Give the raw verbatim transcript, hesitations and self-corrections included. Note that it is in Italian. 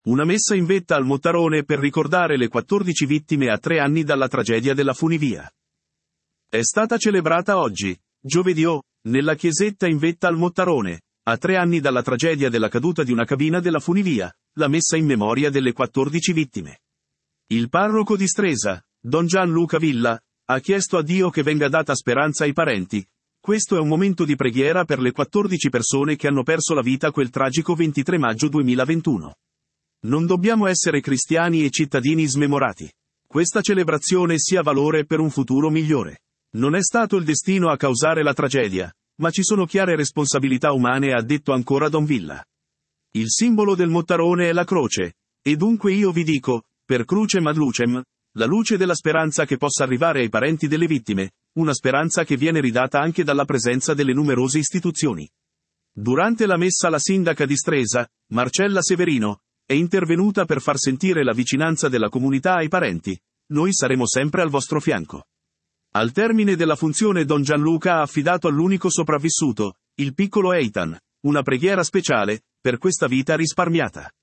Una messa in vetta al Mottarone per ricordare le quattordici vittime a tre anni dalla tragedia della funivia. È stata celebrata oggi, giovedì, nella chiesetta in vetta al Mottarone, a tre anni dalla tragedia della caduta di una cabina della funivia, la messa in memoria delle quattordici vittime. Il parroco di Stresa, Don Gianluca Villa, ha chiesto a Dio che venga data speranza ai parenti. Questo è un momento di preghiera per le quattordici persone che hanno perso la vita quel tragico ventitré maggio duemilaventuno. Non dobbiamo essere cristiani e cittadini smemorati. Questa celebrazione sia valore per un futuro migliore. Non è stato il destino a causare la tragedia, ma ci sono chiare responsabilità umane, ha detto ancora Don Villa. Il simbolo del Mottarone è la croce, e dunque io vi dico, per crucem ad lucem, la luce della speranza che possa arrivare ai parenti delle vittime, una speranza che viene ridata anche dalla presenza delle numerose istituzioni. Durante la messa la sindaca di Stresa, Marcella Severino, è intervenuta per far sentire la vicinanza della comunità ai parenti. Noi saremo sempre al vostro fianco. Al termine della funzione Don Gianluca ha affidato all'unico sopravvissuto, il piccolo Eitan, una preghiera speciale, per questa vita risparmiata.